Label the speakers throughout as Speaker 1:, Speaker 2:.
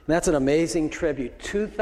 Speaker 1: That's an amazing tribute.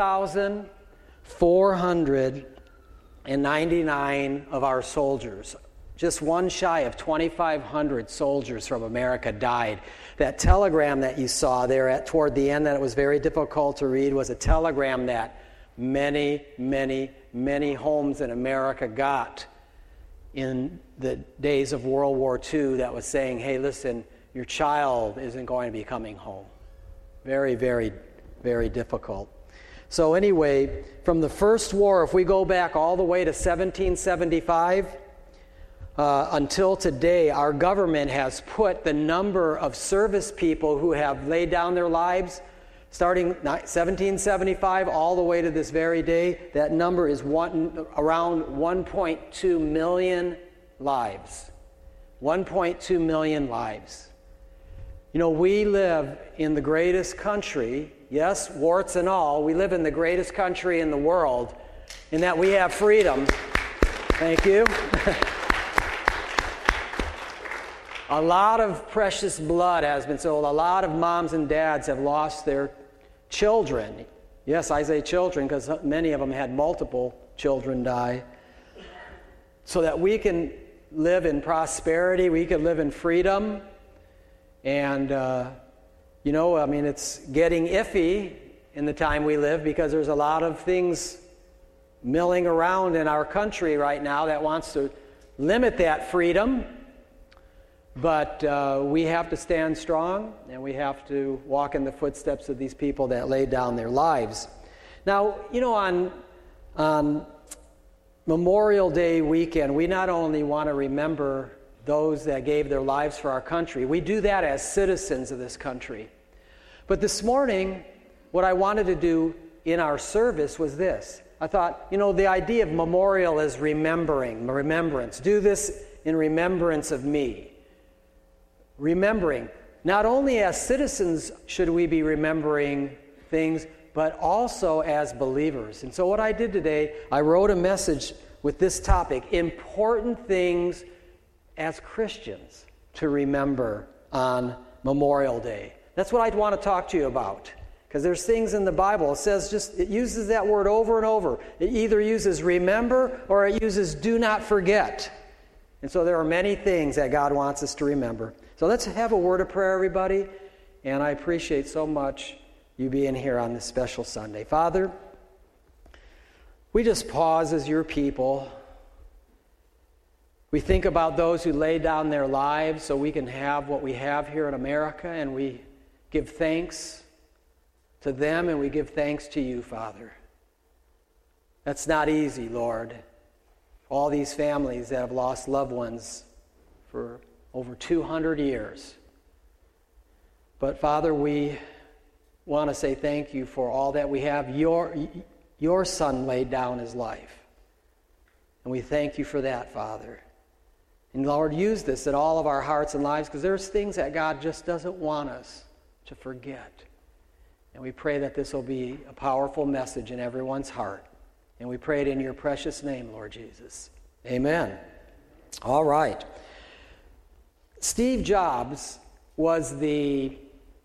Speaker 1: 2,499 of our soldiers, just one shy of 2,500 soldiers from America died. That telegram that you saw there toward the end that it was very difficult to read was a telegram that many, many, many homes in America got in the days of World War II that was saying, hey, listen, your child isn't going to be coming home. Very, very, very difficult. So anyway, from the first war, if we go back all the way to 1775, until today, our government has put the number of service people who have laid down their lives, starting 1775 all the way to this very day, that number is around 1.2 million lives. 1.2 million lives. You know, we live in the greatest country, yes, warts and all, we live in the greatest country in the world in that we have freedom. Thank you. A lot of precious blood has been sold. A lot of moms and dads have lost their children. Yes, I say children because many of them had multiple children die. So that we can live in prosperity, we can live in freedom. And, it's getting iffy in the time we live because there's a lot of things milling around in our country right now that wants to limit that freedom. But we have to stand strong, and we have to walk in the footsteps of these people that laid down their lives. Now, on Memorial Day weekend, we not only want to remember those that gave their lives for our country, we do that as citizens of this country. But this morning, what I wanted to do in our service was this. I thought, the idea of memorial is remembrance. Do this in remembrance of me. Remembering. Not only as citizens should we be remembering things, but also as believers. And so what I did today, I wrote a message with this topic, important things as Christians to remember on Memorial Day. That's what I'd want to talk to you about. Because there's things in the Bible, it uses that word over and over. It either uses remember or it uses do not forget. And so there are many things that God wants us to remember. So let's have a word of prayer, everybody. And I appreciate so much you being here on this special Sunday. Father, we just pause as your people. We think about those who laid down their lives so we can have what we have here in America, and we give thanks to them and we give thanks to you, Father. That's not easy, Lord. All these families that have lost loved ones for over 200 years. But Father, we want to say thank you for all that we have. Your Son laid down his life. And we thank you for that, Father. And Lord, use this in all of our hearts and lives because there's things that God just doesn't want us to forget. And we pray that this will be a powerful message in everyone's heart. And we pray it in your precious name, Lord Jesus. Amen. All right. Steve Jobs was the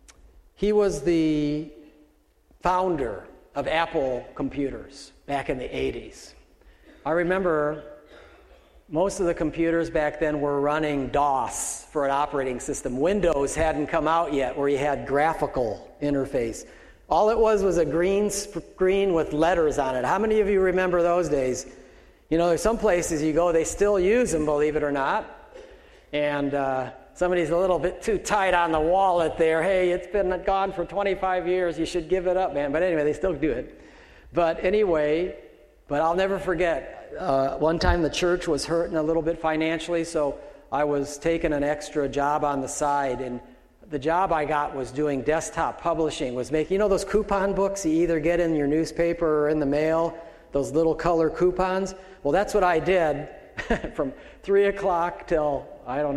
Speaker 1: founder of Apple computers back in the 80s. I remember most of the computers back then were running DOS for an operating system. Windows hadn't come out yet where you had graphical interface. All it was a green screen with letters on it. How many of you remember those days? There's some places you go, they still use them, believe it or not. And somebody's a little bit too tight on the wallet there. Hey, it's been gone for 25 years. You should give it up, man. But anyway, they still do it. But I'll never forget. One time the church was hurting a little bit financially, so I was taking an extra job on the side. And the job I got was doing desktop publishing, was making, those coupon books you either get in your newspaper or in the mail, those little color coupons? Well, that's what I did from 3 o'clock till,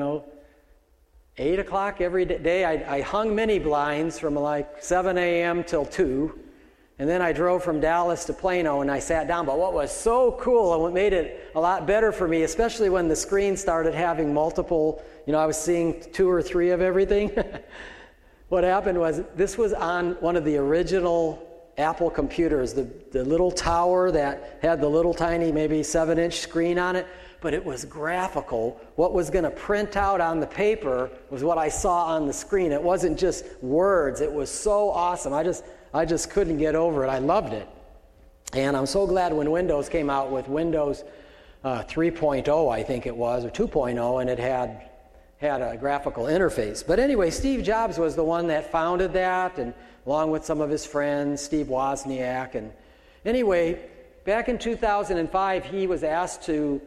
Speaker 1: 8 o'clock every day. I hung mini blinds from like 7 a.m. till 2. And then I drove from Dallas to Plano and I sat down. But what was so cool and what made it a lot better for me, especially when the screen started having multiple, I was seeing 2 or 3 of everything. What happened was, this was on one of the original Apple computers, the little tower that had the little tiny, maybe 7-inch screen on it, but it was graphical. What was going to print out on the paper was what I saw on the screen. It wasn't just words. It was so awesome. I just couldn't get over it. I loved it. And I'm so glad when Windows came out with Windows 3.0, I think it was, or 2.0, and it had a graphical interface. But anyway, Steve Jobs was the one that founded that, and along with some of his friends, Steve Wozniak. And anyway, back in 2005, he was asked to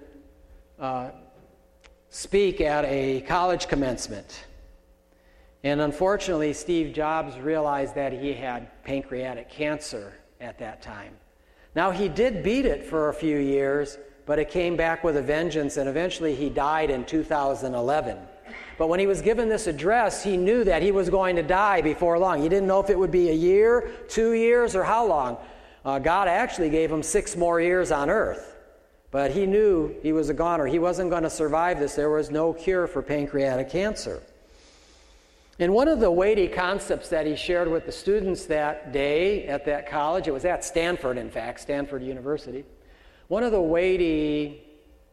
Speaker 1: speak at a college commencement. And unfortunately, Steve Jobs realized that he had pancreatic cancer at that time. Now, he did beat it for a few years, but it came back with a vengeance, and eventually he died in 2011. But when he was given this address, he knew that he was going to die before long. He didn't know if it would be a year, 2 years, or how long. God actually gave him 6 more years on earth. But he knew he was a goner. He wasn't going to survive this. There was no cure for pancreatic cancer. And one of the weighty concepts that he shared with the students that day at that college, it was at Stanford, in fact, Stanford University. One of the weighty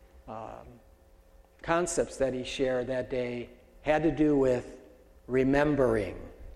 Speaker 1: concepts that he shared that day had to do with remembering.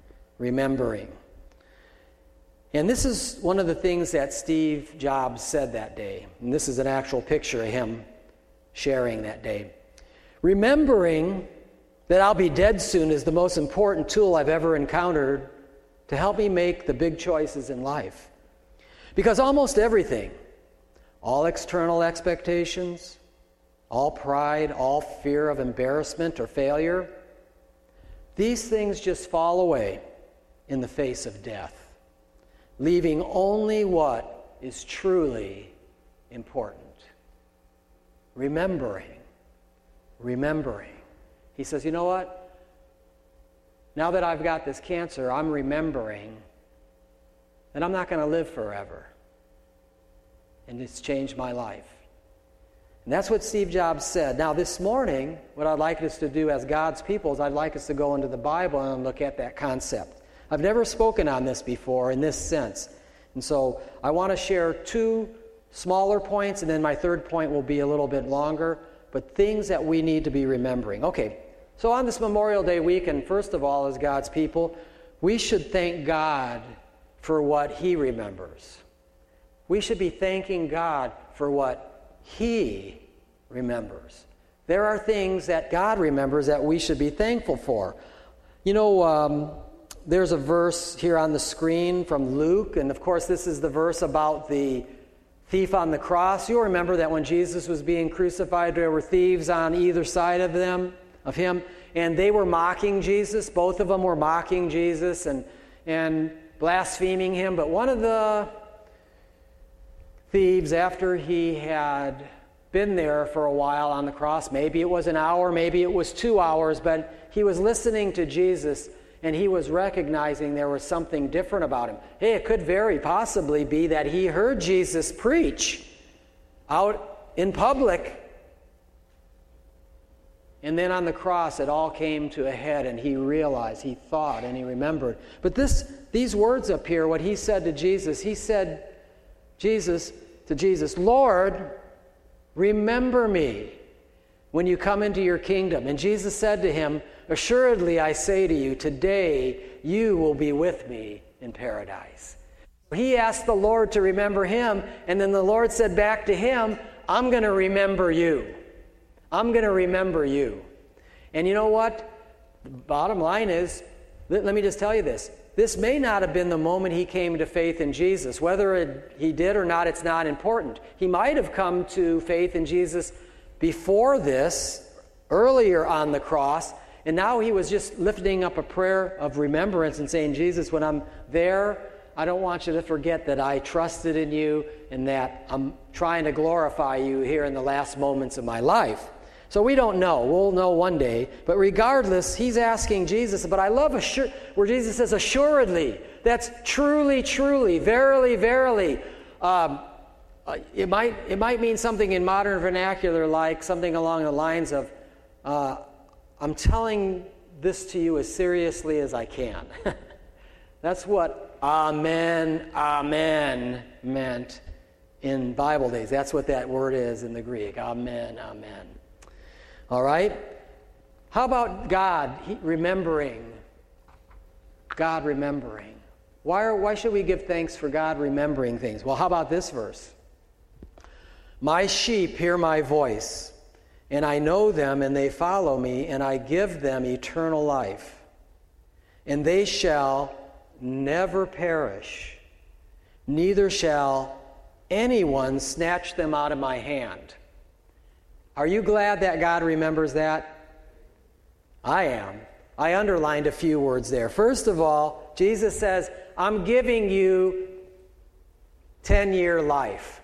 Speaker 1: And this is one of the things that Steve Jobs said that day. And this is an actual picture of him sharing that day. Remembering that I'll be dead soon is the most important tool I've ever encountered to help me make the big choices in life. Because almost everything, all external expectations, all pride, all fear of embarrassment or failure, these things just fall away in the face of death, leaving only what is truly important. Remembering. He says, you know what? Now that I've got this cancer, I'm remembering that I'm not going to live forever. And it's changed my life. And that's what Steve Jobs said. Now this morning, what I'd like us to do as God's people is I'd like us to go into the Bible and look at that concept. I've never spoken on this before in this sense. And so I want to share 2 smaller points, and then my third point will be a little bit longer, but things that we need to be remembering. Okay, so on this Memorial Day weekend, first of all, as God's people, we should thank God for what He remembers. We should be thanking God for what He remembers. There are things that God remembers that we should be thankful for. You know, there's a verse here on the screen from Luke, and of course this is the verse about the thief on the cross. You'll remember that when Jesus was being crucified, there were thieves on either side of him, and they were mocking Jesus. Both of them were mocking Jesus and blaspheming him. But one of the thieves, after he had been there for a while on the cross, maybe it was an hour, maybe it was 2 hours, but he was listening to Jesus, and he was recognizing there was something different about him. Hey, it could very possibly be that he heard Jesus preach out in public, and then on the cross it all came to a head, and he realized, he thought, and he remembered. But these words up here, what he said to Jesus, he said to Jesus, Lord, remember me when you come into your kingdom. And Jesus said to him, assuredly I say to you, today you will be with me in paradise. He asked the Lord to remember him, and then the Lord said back to him, I'm going to remember you. I'm going to remember you. And you know what? The bottom line is, let me just tell you this. This may not have been the moment he came to faith in Jesus. Whether he did or not, it's not important. He might have come to faith in Jesus before this, earlier on the cross, and now he was just lifting up a prayer of remembrance and saying, Jesus, when I'm there, I don't want you to forget that I trusted in you and that I'm trying to glorify you here in the last moments of my life. So we don't know. We'll know one day. But regardless, he's asking Jesus. But I love where Jesus says, assuredly. That's truly, truly, verily, verily. It might mean something in modern vernacular, like something along the lines of, I'm telling this to you as seriously as I can. That's what amen, amen meant in Bible days. That's what that word is in the Greek. Amen, amen. All right? How about God remembering? God remembering. Why should we give thanks for God remembering things? Well, how about this verse? My sheep hear my voice, and I know them, and they follow me, and I give them eternal life. And they shall never perish, neither shall anyone snatch them out of my hand. Are you glad that God remembers that? I am. I underlined a few words there. First of all, Jesus says, I'm giving you 10-year life.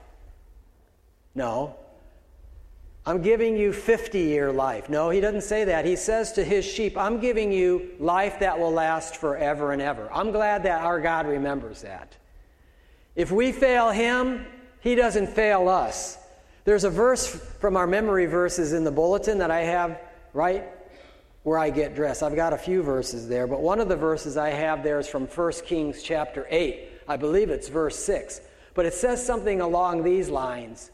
Speaker 1: No. I'm giving you 50-year life. No, he doesn't say that. He says to his sheep, I'm giving you life that will last forever and ever. I'm glad that our God remembers that. If we fail him, he doesn't fail us. There's a verse from our memory verses in the bulletin that I have right where I get dressed. I've got a few verses there, but one of the verses I have there is from 1 Kings chapter 8. I believe it's verse 6. But it says something along these lines.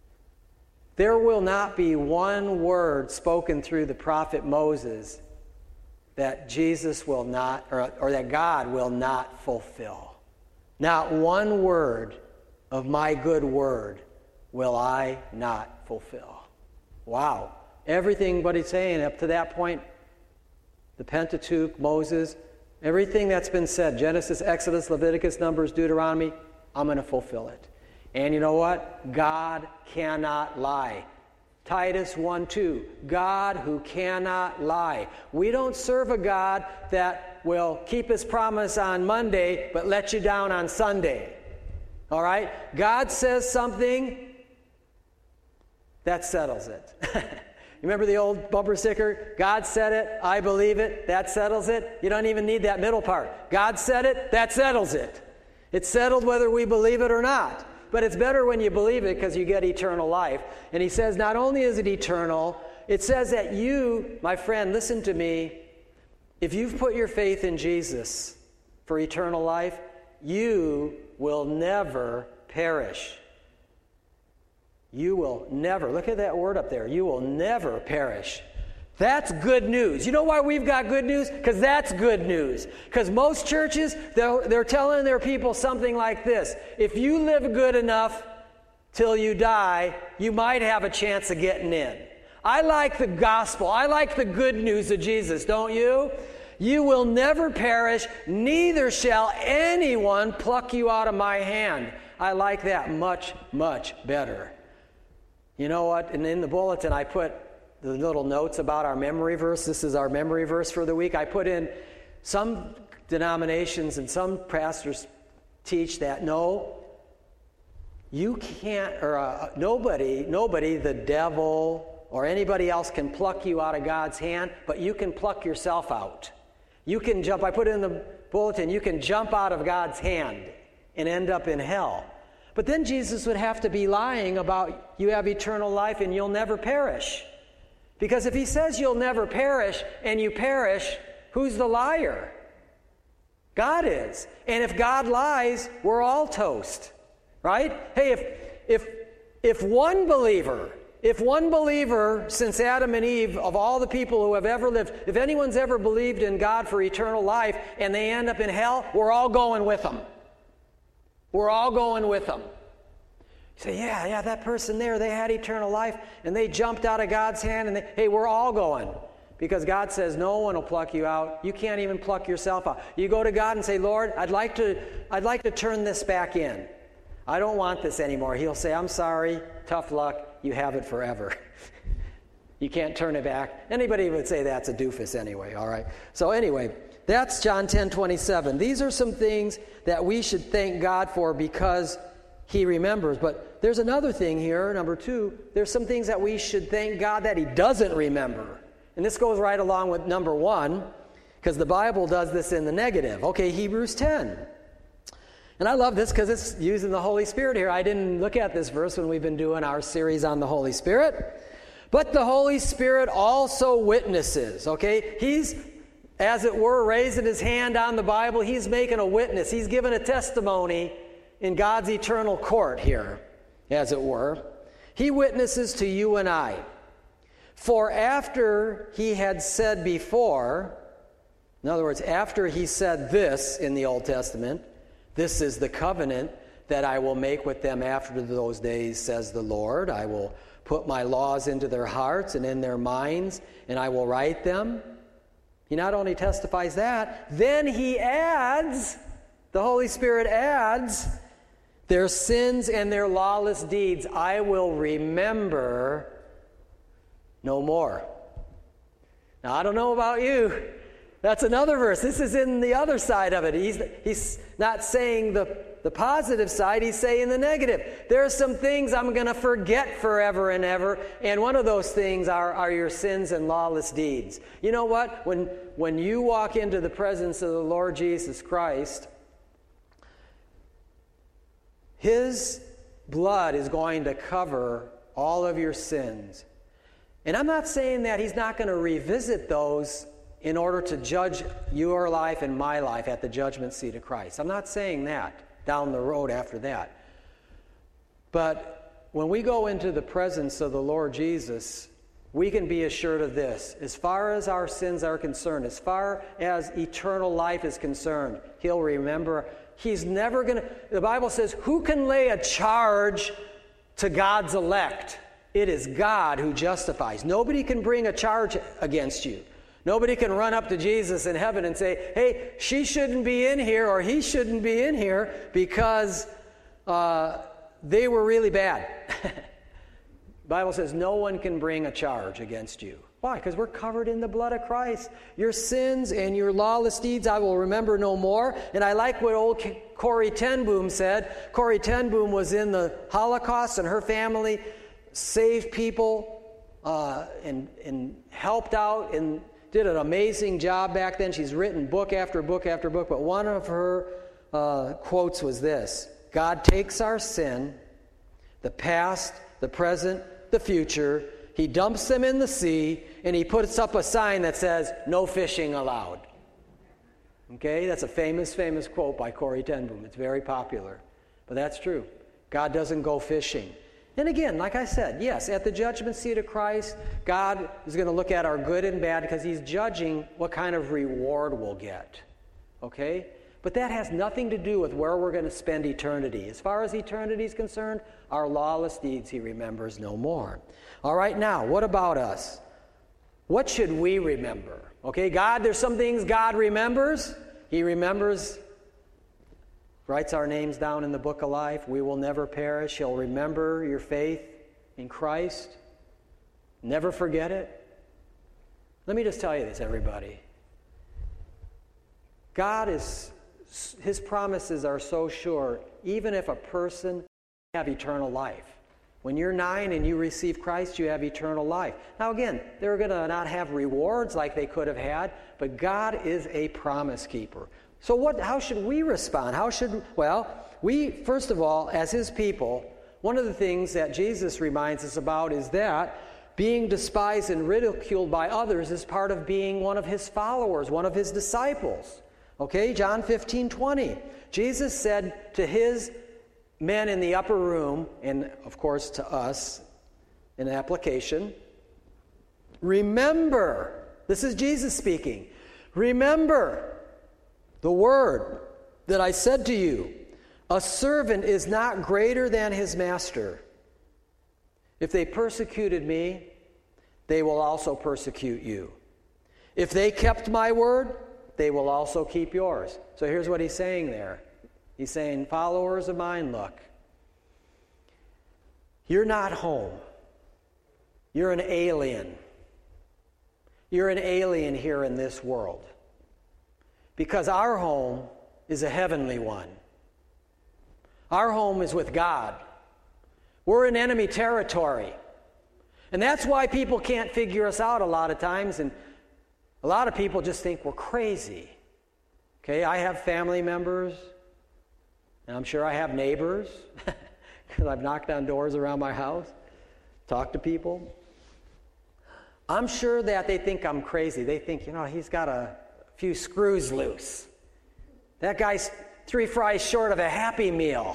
Speaker 1: There will not be one word spoken through the prophet Moses that Jesus will not, or that God will not fulfill. Not one word of my good word will I not fulfill. Wow. Everything what he's saying up to that point, the Pentateuch, Moses, everything that's been said, Genesis, Exodus, Leviticus, Numbers, Deuteronomy, I'm going to fulfill it. And you know what? God cannot lie. Titus 1:2, God who cannot lie. We don't serve a God that will keep his promise on Monday but let you down on Sunday. All right? God says something, that settles it. You remember the old bumper sticker? God said it, I believe it, that settles it. You don't even need that middle part. God said it, that settles it. It's settled whether we believe it or not. But it's better when you believe it because you get eternal life. And he says not only is it eternal, it says that you, my friend, listen to me, if you've put your faith in Jesus for eternal life, you will never perish. You will never, look at that word up there, you will never perish. That's good news. You know why we've got good news? Because that's good news. Because most churches, they're telling their people something like this. If you live good enough till you die, you might have a chance of getting in. I like the gospel. I like the good news of Jesus, don't you? You will never perish, neither shall anyone pluck you out of my hand. I like that much, much better. You know what? And in the bulletin, I put the little notes about our memory verse. This is our memory verse for the week. I put in some denominations and some pastors teach that no, you can't, or nobody, the devil or anybody else can pluck you out of God's hand, but you can pluck yourself out. You can jump, I put in the bulletin, you can jump out of God's hand and end up in hell. But then Jesus would have to be lying about you have eternal life and you'll never perish. Because if he says you'll never perish and you perish, who's the liar? God is. And if God lies, we're all toast. Right? Hey, if one believer since Adam and Eve, of all the people who have ever lived, if anyone's ever believed in God for eternal life and they end up in hell, we're all going with them. We're all going with them. You say, yeah, that person there, they had eternal life and they jumped out of God's hand and hey, we're all going. Because God says no one will pluck you out. You can't even pluck yourself out. You go to God and say, Lord, I'd like to turn this back in. I don't want this anymore. He'll say, I'm sorry, tough luck, you have it forever. You can't turn it back. Anybody would say that's a doofus anyway, all right? So anyway, that's John 10:27. These are some things that we should thank God for because he remembers. But there's another thing here, number 2. There's some things that we should thank God that he doesn't remember. And this goes right along with number 1, because the Bible does this in the negative. Okay, Hebrews 10. And I love this because it's using the Holy Spirit here. I didn't look at this verse when we've been doing our series on the Holy Spirit. But the Holy Spirit also witnesses, okay? as it were, raising his hand on the Bible. He's making a witness. He's giving a testimony in God's eternal court here, as it were. He witnesses to you and I. For after he had said before, in other words, after he said this in the Old Testament, this is the covenant that I will make with them after those days, says the Lord. I will put my laws into their hearts and in their minds, and I will write them. He not only testifies that, then he adds, the Holy Spirit adds, their sins and their lawless deeds I will remember no more. Now, I don't know about you. That's another verse. This is in the other side of it. He's not saying the positive side. He's saying the negative. There are some things I'm going to forget forever and ever, and one of those things are your sins and lawless deeds. You know what? When you walk into the presence of the Lord Jesus Christ, His blood is going to cover all of your sins. And I'm not saying that He's not going to revisit those in order to judge your life and my life at the judgment seat of Christ. I'm not saying that down the road after that. But when we go into the presence of the Lord Jesus, we can be assured of this. As far as our sins are concerned, as far as eternal life is concerned, He'll remember. He's never going to... The Bible says, who can lay a charge to God's elect? It is God who justifies. Nobody can bring a charge against you. Nobody can run up to Jesus in heaven and say, hey, she shouldn't be in here or he shouldn't be in here because they were really bad. The Bible says no one can bring a charge against you. Why? Because we're covered in the blood of Christ. Your sins and your lawless deeds I will remember no more. And I like what old Corrie ten Boom said. Corrie ten Boom was in the Holocaust, and her family saved people and helped out and did an amazing job back then. She's written book after book after book, but one of her quotes was this: God takes our sin, the past, the present, the future, He dumps them in the sea, and He puts up a sign that says, no fishing allowed. Okay, that's a famous quote by Corrie ten Boom. It's very popular, but that's true. God doesn't go fishing. And again, like I said, yes, at the judgment seat of Christ, God is going to look at our good and bad because He's judging what kind of reward we'll get. Okay? But that has nothing to do with where we're going to spend eternity. As far as eternity is concerned, our lawless deeds He remembers no more. All right, now, what about us? What should we remember? Okay, God, there's some things God remembers. He remembers, writes our names down in the book of life. We will never perish. He'll remember your faith in Christ. Never forget it. Let me just tell you this, everybody. His promises are so sure, even if a person have eternal life. When you're 9 and you receive Christ, you have eternal life. Now again, they're going to not have rewards like they could have had, but God is a promise keeper. So how should we respond? We, first of all, as His people, one of the things that Jesus reminds us about is that being despised and ridiculed by others is part of being one of His followers, one of His disciples. Okay, John 15:20. Jesus said to His men in the upper room, and of course to us in application, remember, this is Jesus speaking, remember the word that I said to you, a servant is not greater than his master. If they persecuted me, they will also persecute you. If they kept my word, they will also keep yours. So here's what He's saying there. He's saying, followers of mine, look, you're not home. You're an alien. You're an alien here in this world. Because our home is a heavenly one. Our home is with God. We're in enemy territory. And that's why people can't figure us out a lot of times, and a lot of people just think we're crazy. Okay, I have family members, and I'm sure I have neighbors, because I've knocked on doors around my house, talked to people. I'm sure that they think I'm crazy. They think, he's got a few screws loose. That guy's 3 fries short of a Happy Meal.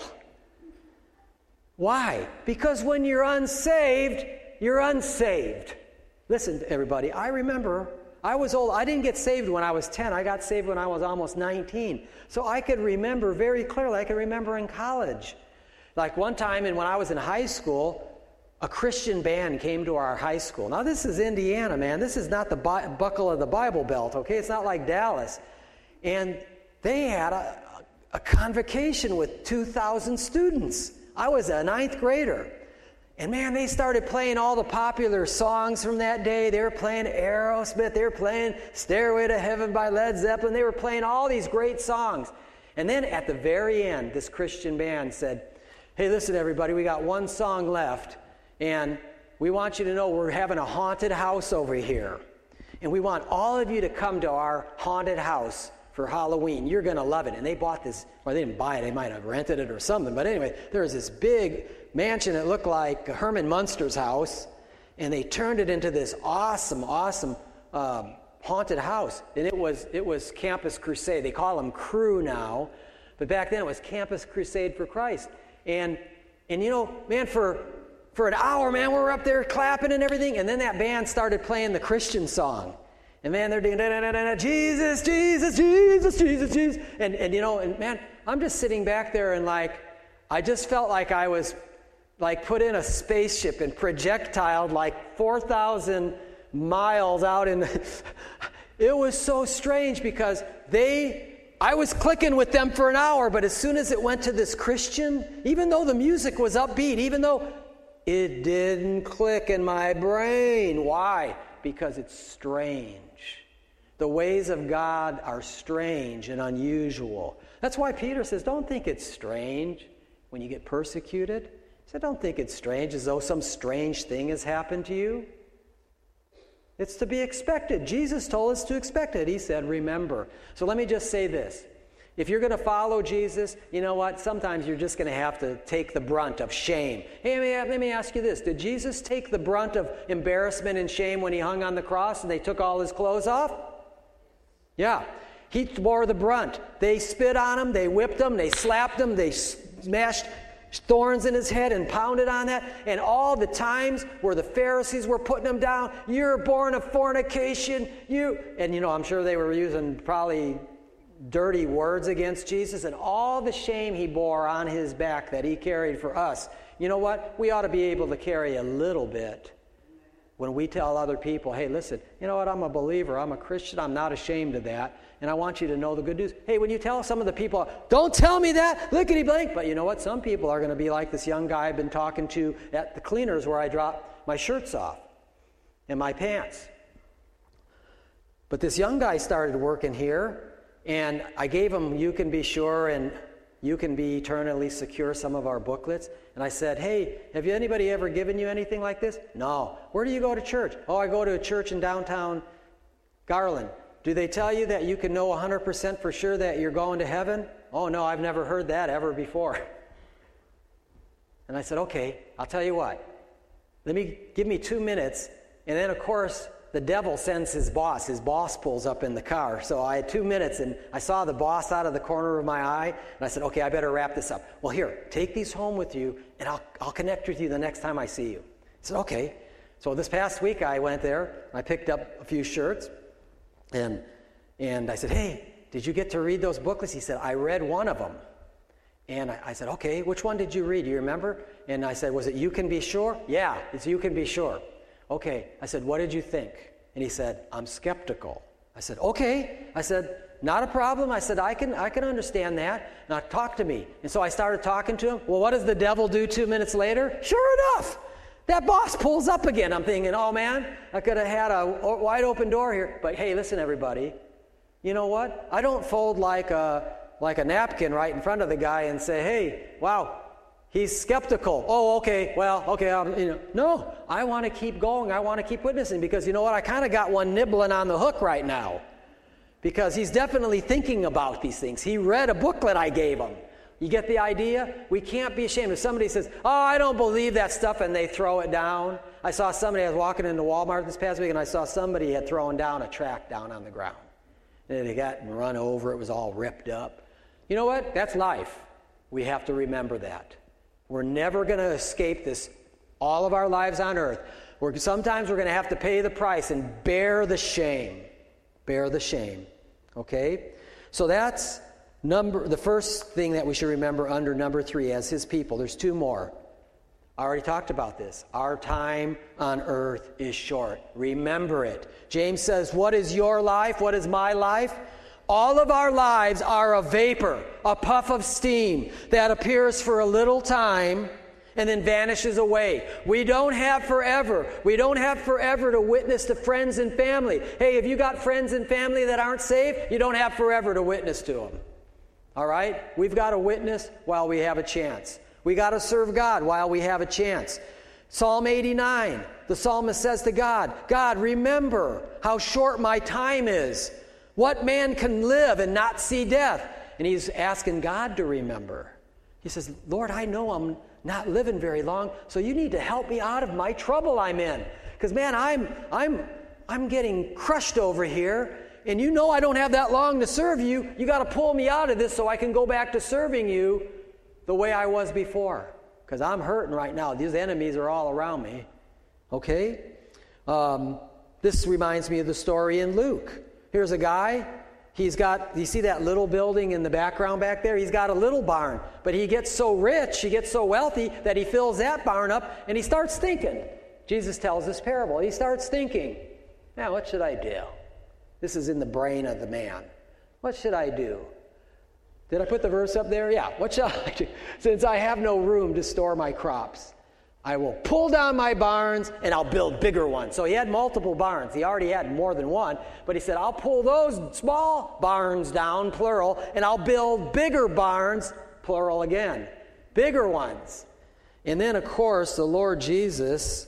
Speaker 1: Why? Because when you're unsaved, you're unsaved. Listen, everybody, I remember I was old. I didn't get saved when I was 10. I got saved when I was almost 19. So I could remember very clearly. I could remember in college. Like one time when I was in high school, a Christian band came to our high school. Now this is Indiana, man. This is not the buckle of the Bible Belt, okay? It's not like Dallas. And they had a convocation with 2,000 students. I was a 9th grader. And man, they started playing all the popular songs from that day. They were playing Aerosmith. They were playing Stairway to Heaven by Led Zeppelin. They were playing all these great songs. And then at the very end, this Christian band said, hey, listen, everybody, we got one song left. And we want you to know we're having a haunted house over here. And we want all of you to come to our haunted house for Halloween. You're going to love it. And they bought this, well, they didn't buy it. They might have rented it or something. But anyway, there was this big mansion that looked like Herman Munster's house. And they turned it into this awesome haunted house. And it was Campus Crusade. They call them Crew now. But back then it was Campus Crusade for Christ. And you know, man, for an hour, man, we were up there clapping and everything. And then that band started playing the Christian song. And man, they're doing Jesus, Jesus, Jesus, Jesus, Jesus. And you know, and man, I'm just sitting back there and like, I just felt like I was like put in a spaceship and projectiled like 4,000 miles out in it was so strange because I was clicking with them for an hour, but as soon as it went to this Christian, even though the music was upbeat, even though it didn't click in my brain. Why? Because it's strange. The ways of God are strange and unusual. That's why Peter says, don't think it's strange when you get persecuted. He said, don't think it's strange as though some strange thing has happened to you. It's to be expected. Jesus told us to expect it. He said, remember. So let me just say this. If you're going to follow Jesus, you know what? Sometimes you're just going to have to take the brunt of shame. Hey, let me ask you this. Did Jesus take the brunt of embarrassment and shame when he hung on the cross and they took all his clothes off? Yeah. He bore the brunt. They spit on him. They whipped him. They slapped him. They smashed thorns in his head and pounded on that. And all the times where the Pharisees were putting him down, you're born of fornication. And you know, I'm sure they were using probably dirty words against Jesus, and all the shame he bore on his back that he carried for us. You know what? We ought to be able to carry a little bit when we tell other people, hey, listen, you know what? I'm a believer. I'm a Christian. I'm not ashamed of that. And I want you to know the good news. Hey, when you tell some of the people, don't tell me that, lickety blank. But you know what? Some people are going to be like this young guy I've been talking to at the cleaners where I drop my shirts off and my pants. But this young guy started working here, and I gave him You Can Be Sure and You Can Be Eternally Secure, some of our booklets. And I said, hey, have anybody ever given you anything like this? No. Where do you go to church? Oh, I go to a church in downtown Garland. Do they tell you that you can know 100% for sure that you're going to heaven? Oh, no, I've never heard that ever before. And I said, okay, I'll tell you what. Give me 2 minutes. And then, of course, the devil sends his boss. His boss pulls up in the car. So I had 2 minutes, and I saw the boss out of the corner of my eye, and I said, okay, I better wrap this up. Well, here, take these home with you, and I'll connect with you the next time I see you. I said, okay. So this past week, I went there, and I picked up a few shirts, and I said, hey, did you get to read those booklets? He said, I read one of them. And I said, okay, which one did you read? Do you remember? And I said, was it You Can Be Sure? Yeah, it's You Can Be Sure. Okay. I said, what did you think? And he said, I'm skeptical. I said, okay. I said, not a problem. I said, I can understand that. Now talk to me. And so I started talking to him. Well, what does the devil do 2 minutes later? Sure enough, that boss pulls up again. I'm thinking, oh man, I could have had a wide open door here. But hey, listen, everybody. You know what? I don't fold like a napkin right in front of the guy and say, hey, wow, he's skeptical. Oh, okay, well, okay. No, I want to keep going. I want to keep witnessing because you know what? I kind of got one nibbling on the hook right now because he's definitely thinking about these things. He read a booklet I gave him. You get the idea? We can't be ashamed. If somebody says, oh, I don't believe that stuff, and they throw it down. I saw somebody, I was walking into Walmart this past week, and I saw somebody had thrown down a tract down on the ground. and they got run over. It was all ripped up. You know what? That's life. We have to remember that. We're never going to escape this all of our lives on earth. Sometimes we're going to have to pay the price and bear the shame. Bear the shame. Okay? So that's the first thing that we should remember under number 3 as his people. There's 2 more. I already talked about this. Our time on earth is short. Remember it. James says, what is your life? What is my life? All of our lives are a vapor, a puff of steam that appears for a little time and then vanishes away. We don't have forever. We don't have forever to witness to friends and family. Hey, if you got friends and family that aren't saved, you don't have forever to witness to them. All right? We've got to witness while we have a chance. We got to serve God while we have a chance. Psalm 89, the psalmist says to God, God, remember how short my time is. What man can live and not see death? And he's asking God to remember. He says, Lord, I know I'm not living very long, so you need to help me out of my trouble I'm in. Because, man, I'm getting crushed over here, and you know I don't have that long to serve you. You got to pull me out of this so I can go back to serving you the way I was before. Because I'm hurting right now. These enemies are all around me. Okay? This reminds me of the story in Luke. Here's a guy. He's got, you see that little building in the background back there? He's got a little barn. But he gets so rich, he gets so wealthy that he fills that barn up and he starts thinking. Jesus tells this parable. He starts thinking, now what should I do? This is in the brain of the man. What should I do? Did I put the verse up there? Yeah. What shall I do? Since I have no room to store my crops, I will pull down my barns and I'll build bigger ones. So he had multiple barns. He already had more than one. But he said, I'll pull those small barns down, plural, and I'll build bigger barns, plural again. Bigger ones. And then, of course, the Lord Jesus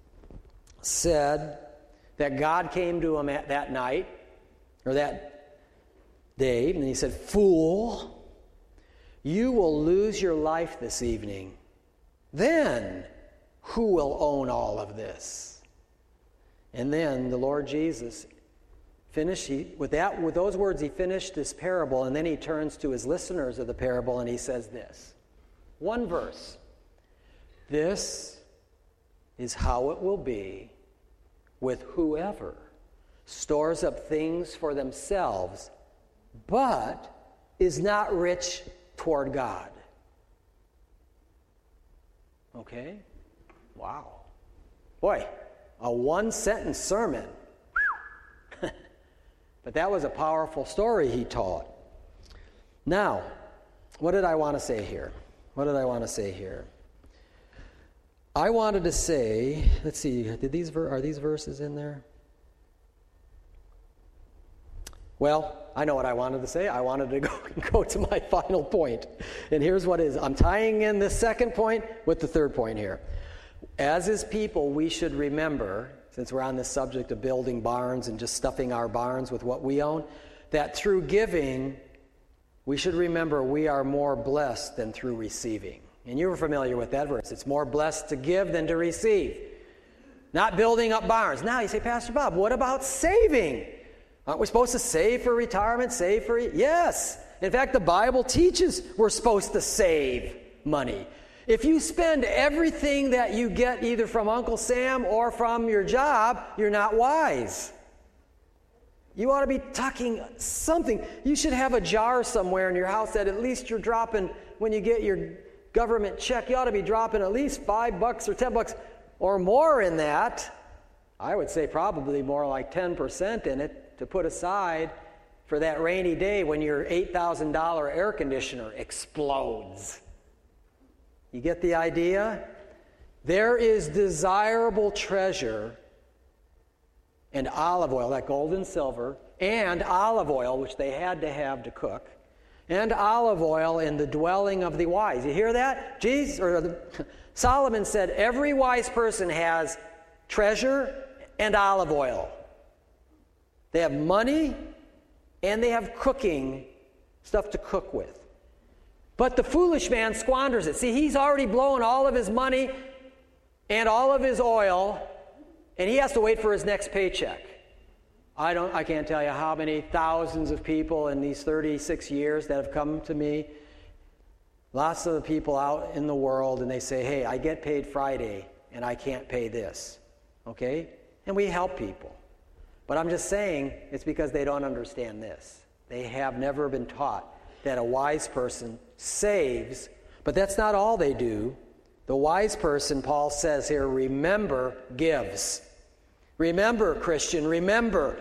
Speaker 1: said that God came to him that night, or that day, and he said, fool, you will lose your life this evening. Then who will own all of this? And then the Lord Jesus finished, with those words he finished this parable, and then he turns to his listeners of the parable and he says this. One verse. This is how it will be with whoever stores up things for themselves, but is not rich toward God. Okay? Wow. Boy, a one-sentence sermon. But that was a powerful story he taught. Now, what did I want to say here? I wanted to say, let's see, are these verses in there? Well, I know what I wanted to say. I wanted to go to my final point. And here's what it is. I'm tying in the second point with the third point here. As his people, we should remember, since we're on this subject of building barns and just stuffing our barns with what we own, that through giving, we should remember we are more blessed than through receiving. And you were familiar with that verse. It's more blessed to give than to receive. Not building up barns. Now you say, Pastor Bob, what about saving? Aren't we supposed to save for retirement, save for... Yes. In fact, the Bible teaches we're supposed to save money. If you spend everything that you get either from Uncle Sam or from your job, you're not wise. You ought to be tucking something. You should have a jar somewhere in your house that at least you're dropping, when you get your government check, you ought to be dropping at least $5 or $10 or more in that. I would say probably more like 10% in it to put aside for that rainy day when your $8,000 air conditioner explodes. You get the idea? There is desirable treasure and olive oil, that gold and silver, and olive oil, which they had to have to cook, and olive oil in the dwelling of the wise. You hear that? Solomon said every wise person has treasure and olive oil. They have money and they have cooking, stuff to cook with. But the foolish man squanders it. See, he's already blown all of his money and all of his oil, and he has to wait for his next paycheck. I can't tell you how many thousands of people in these 36 years that have come to me. Lots of the people out in the world, and they say, hey, I get paid Friday, and I can't pay this. Okay? And we help people. But I'm just saying it's because they don't understand this. They have never been taught that a wise person saves, but that's not all they do. The wise person, Paul says here, remember, gives. Remember, Christian, remember.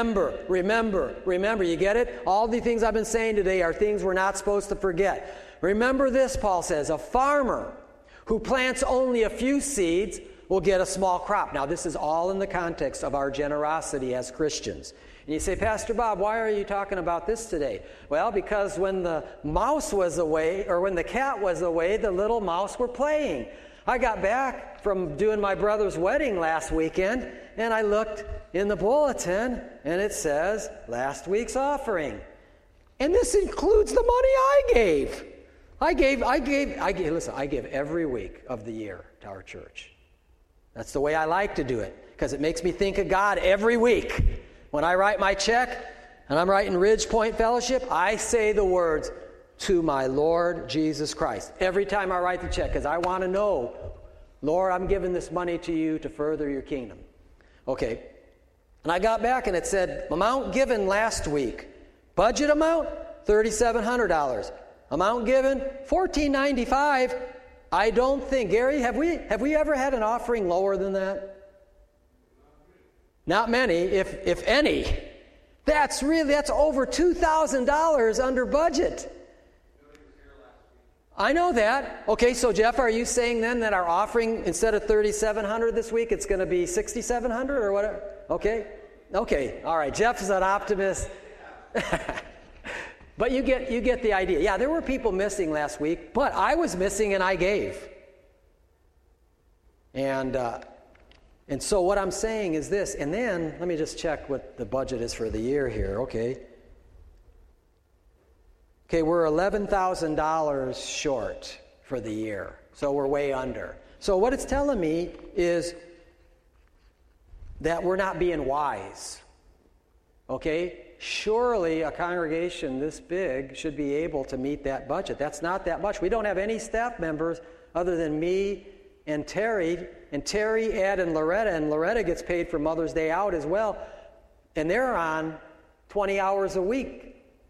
Speaker 1: You get it? All the things I've been saying today are things we're not supposed to forget. Remember this, Paul says, a farmer who plants only a few seeds will get a small crop. Now, this is all in the context of our generosity as Christians. And you say, Pastor Bob, why are you talking about this today? Well, because when the mouse was away, or when the cat was away, the little mouse were playing. I got back from doing my brother's wedding last weekend, and I looked in the bulletin, and it says, last week's offering. And this includes the money I gave. Listen, I give every week of the year to our church. That's the way I like to do it, because it makes me think of God every week. When I write my check, and I'm writing Ridge Point Fellowship, I say the words, to my Lord Jesus Christ. Every time I write the check, because I want to know, Lord, I'm giving this money to you to further your kingdom. Okay. And I got back and it said, amount given last week. Budget amount, $3,700. Amount given, $1,495. I don't think, Gary, have we ever had an offering lower than that? Not many, if any. That's over $2,000 under budget. I know that. Okay, so Jeff, are you saying then that our offering, instead of $3,700 this week, it's going to be $6,700 or whatever? Okay, all right. Jeff is an optimist. But you get the idea. Yeah, there were people missing last week, but I was missing and I gave. And so what I'm saying is this, and then let me just check what the budget is for the year here. Okay, we're $11,000 short for the year, so we're way under. So what it's telling me is that we're not being wise. Okay? Surely a congregation this big should be able to meet that budget. That's not that much. We don't have any staff members other than me and Terry, Ed, and Loretta gets paid for Mother's Day out as well, and they're on 20 hours a week.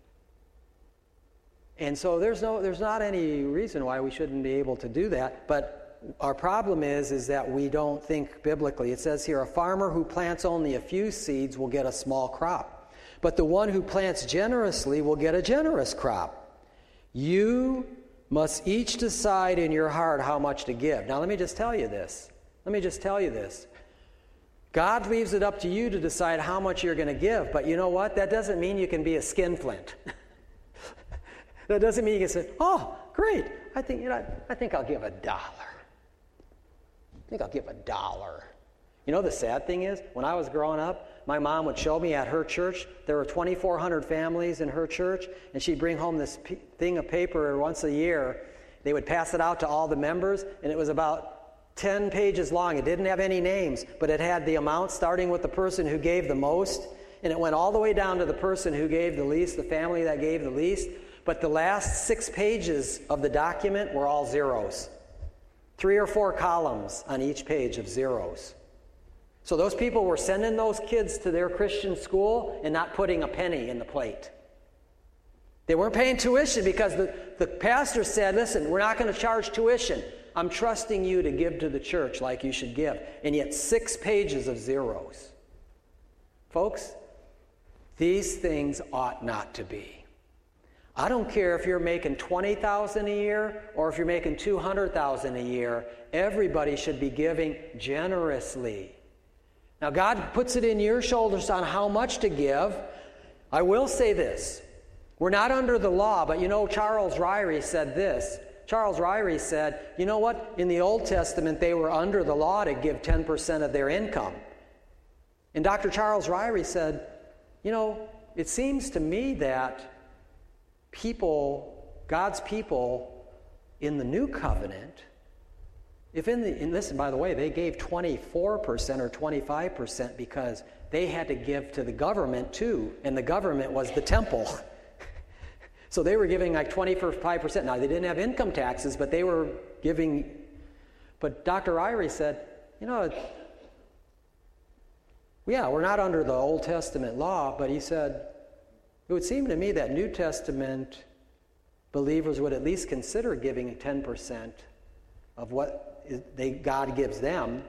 Speaker 1: And so there's not any reason why we shouldn't be able to do that, but our problem is that we don't think biblically. It says here, a farmer who plants only a few seeds will get a small crop, but the one who plants generously will get a generous crop. You must each decide in your heart how much to give. Now let me just tell you this. God leaves it up to you to decide how much you're going to give, but you know what? That doesn't mean you can be a skinflint. That doesn't mean you can say, oh, great, I think I'll give $1. You know, the sad thing is, when I was growing up, my mom would show me at her church, there were 2,400 families in her church, and she'd bring home this thing of paper once a year. They would pass it out to all the members, and it was about 10 pages long. It didn't have any names, but it had the amount starting with the person who gave the most, and it went all the way down to the person who gave the least, the family that gave the least. But the last 6 pages of the document were all zeros. 3 or 4 columns on each page of zeros. So those people were sending those kids to their Christian school and not putting a penny in the plate. They weren't paying tuition because the pastor said, listen, we're not going to charge tuition. I'm trusting you to give to the church like you should give. And yet 6 pages of zeros. Folks, these things ought not to be. I don't care if you're making $20,000 a year or if you're making $200,000 a year. Everybody should be giving generously. Now, God puts it in your shoulders on how much to give. I will say this. We're not under the law, but you know, Charles Ryrie said this. Charles Ryrie said, you know what? In the Old Testament, they were under the law to give 10% of their income. And Dr. Charles Ryrie said, you know, it seems to me that God's people in the new covenant, and listen, by the way, they gave 24% or 25% because they had to give to the government too, and the government was the temple. So they were giving like 25%. Now, they didn't have income taxes, but they were giving. But Dr. Irie said, yeah, we're not under the Old Testament law, but he said, it would seem to me that New Testament believers would at least consider giving 10% of what God gives them,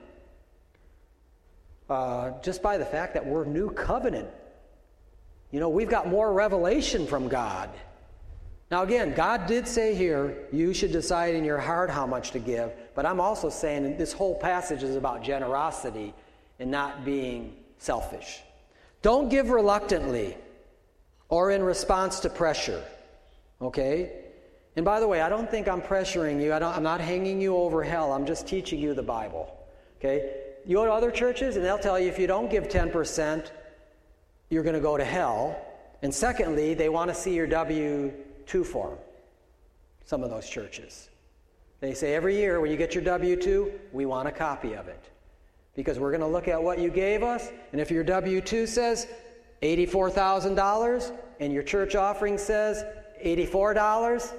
Speaker 1: just by the fact that we're new covenant. We've got more revelation from God. Now again, God did say here, you should decide in your heart how much to give, but I'm also saying that this whole passage is about generosity and not being selfish. Don't give reluctantly or in response to pressure, okay? And by the way, I don't think I'm pressuring you. I'm not hanging you over hell. I'm just teaching you the Bible, okay? You go to other churches and they'll tell you if you don't give 10%, you're going to go to hell. And secondly, they want to see your W-2 form, some of those churches. They say every year when you get your W-2, we want a copy of it. Because we're going to look at what you gave us, and if your W-2 says $84,000 and your church offering says $84,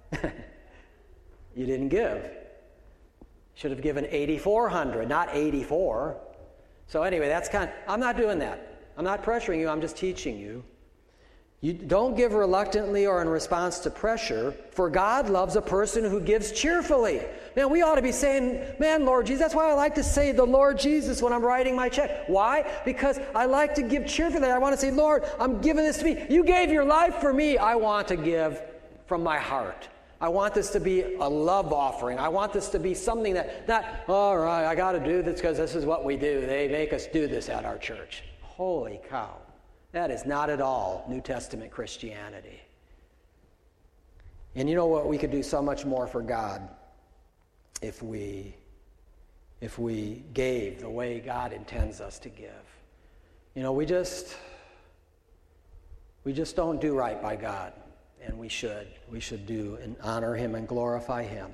Speaker 1: you didn't give. Should have given $8,400, not 84. So anyway, I'm not doing that. I'm not pressuring you, I'm just teaching you. You don't give reluctantly or in response to pressure, for God loves a person who gives cheerfully. Man, we ought to be saying, man, Lord Jesus. That's why I like to say the Lord Jesus when I'm writing my check. Why? Because I like to give cheerfully. I want to say, Lord, I'm giving this to me. You gave your life for me. I want to give from my heart. I want this to be a love offering. I want this to be something that, not, all right, I got to do this because this is what we do. They make us do this at our church. Holy cow. That is not at all New Testament Christianity. And you know what? We could do so much more for God if we gave the way God intends us to give. We just don't do right by God, and we should do and honor Him and glorify Him.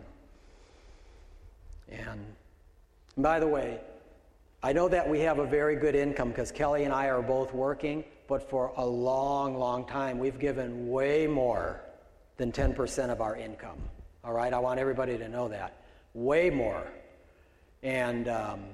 Speaker 1: And by the way, I know that we have a very good income because Kelly and I are both working, but for a long, long time, we've given way more than 10% of our income. All right? I want everybody to know that. Way more. And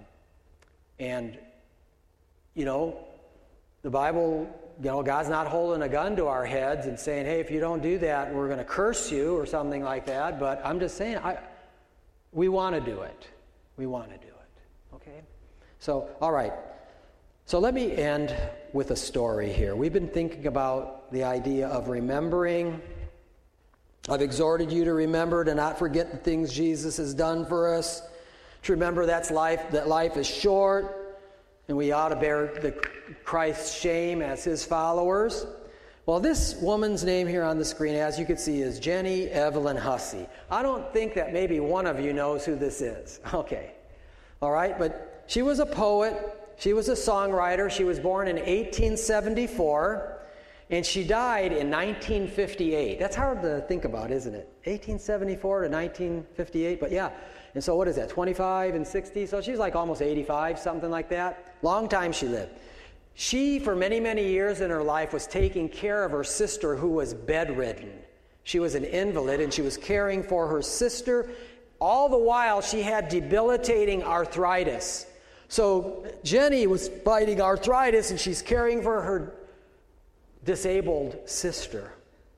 Speaker 1: the Bible, God's not holding a gun to our heads and saying, hey, if you don't do that, we're going to curse you or something like that. But I'm just saying, we want to do it. We want to do it. Okay? So, all right. So let me end with a story here. We've been thinking about the idea of remembering. I've exhorted you to remember, to not forget the things Jesus has done for us, to remember that life is short, and we ought to bear Christ's shame as His followers. Well, this woman's name here on the screen, as you can see, is Jenny Evelyn Hussey. I don't think that maybe one of you knows who this is. Okay. All right, but she was a poet. She was a songwriter. She was born in 1874, and she died in 1958. That's hard to think about, isn't it? 1874 to 1958, but yeah. And so what is that, 25 and 60? So she's like almost 85, something like that. Long time she lived. She, for many, many years in her life, was taking care of her sister who was bedridden. She was an invalid, and she was caring for her sister. All the while, she had debilitating arthritis. So Jenny was fighting arthritis, and she's caring for her disabled sister.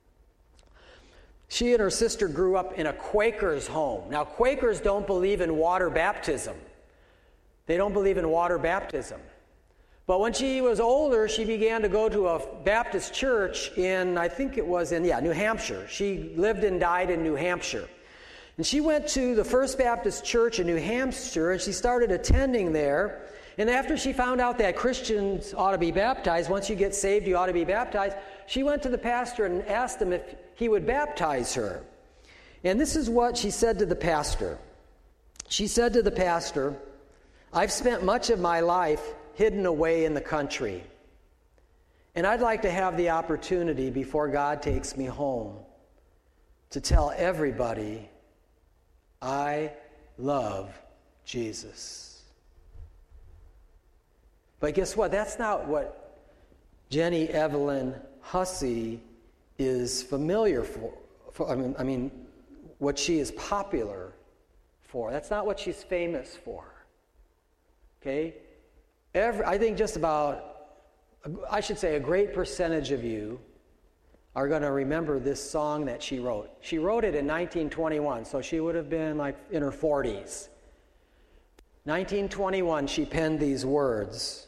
Speaker 1: She and her sister grew up in a Quaker's home. Now, Quakers don't believe in water baptism. They don't believe in water baptism. But when she was older, she began to go to a Baptist church in, I think it was in, New Hampshire. She lived and died in New Hampshire. And she went to the First Baptist Church in New Hampshire, and she started attending there. And after she found out that Christians ought to be baptized, once you get saved, you ought to be baptized, she went to the pastor and asked him if he would baptize her. And this is what she said to the pastor. She said to the pastor, I've spent much of my life hidden away in the country, and I'd like to have the opportunity before God takes me home to tell everybody I love Jesus. But guess what? That's not what Jenny Evelyn Hussey is familiar for. I mean, what she is popular for. That's not what she's famous for. Okay? I think just about, I should say, a great percentage of you are going to remember this song that she wrote. She wrote it in 1921, so she would have been like in her 40s. 1921, she penned these words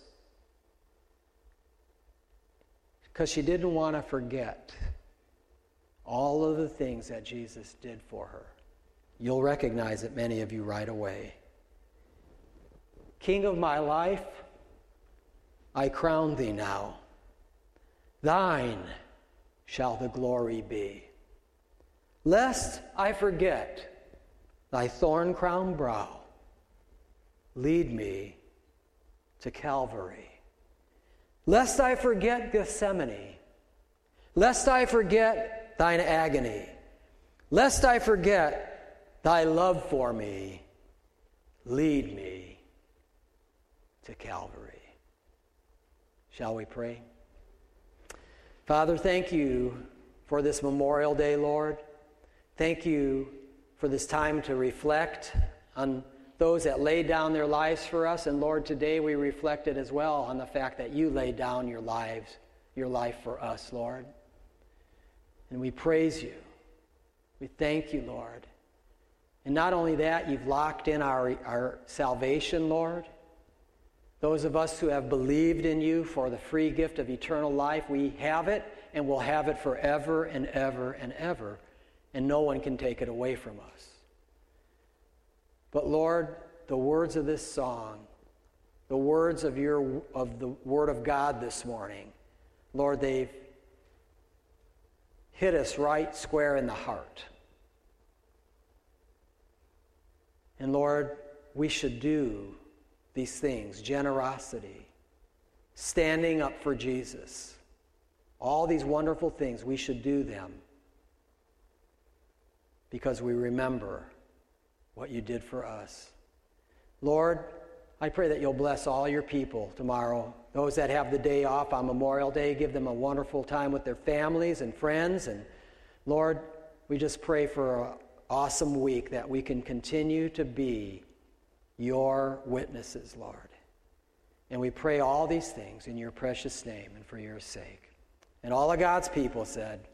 Speaker 1: because she didn't want to forget all of the things that Jesus did for her. You'll recognize it, many of you, right away. King of my life, I crown thee now. Thine shall the glory be. Lest I forget thy thorn-crowned brow, lead me to Calvary. Lest I forget Gethsemane, lest I forget thine agony, lest I forget thy love for me, lead me to Calvary. Shall we pray? Father, thank you for this Memorial Day, Lord. Thank you for this time to reflect on those that laid down their lives for us. And Lord, today we reflected as well on the fact that you laid down your life for us, Lord. And we praise you. We thank you, Lord. And not only that, you've locked in our salvation, Lord. Those of us who have believed in you for the free gift of eternal life, we have it and will have it forever and ever and ever. And no one can take it away from us. But Lord, the words of this song, the words of the Word of God this morning, Lord, they've hit us right square in the heart. And Lord, we should do these things: generosity, standing up for Jesus, all these wonderful things. We should do them because we remember what you did for us. Lord, I pray that you'll bless all your people tomorrow. Those that have the day off on Memorial Day, give them a wonderful time with their families and friends. And Lord, we just pray for an awesome week that we can continue to be your witnesses, Lord. And we pray all these things in your precious name and for your sake. And all of God's people said,